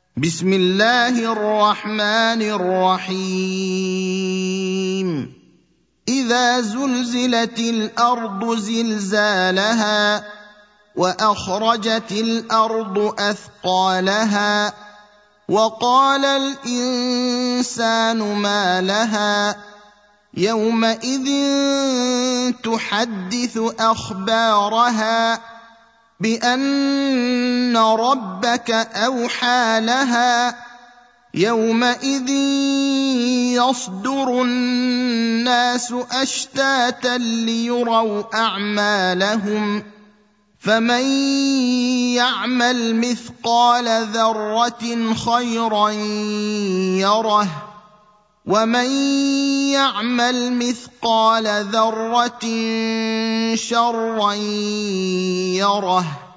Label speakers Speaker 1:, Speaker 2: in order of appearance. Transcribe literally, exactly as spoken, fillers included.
Speaker 1: بسم الله الرحمن الرحيم إذا زلزلت الأرض زلزالها وأخرجت الأرض أثقالها وقال الإنسان ما لها يومئذ تحدث أخبارها بأن ربك أوحى لها يومئذ يصدر الناس أشتاتا ليروا أعمالهم فمن يعمل مثقال ذرة خيرا يره ومن يعمل مثقال ذرة شرا يره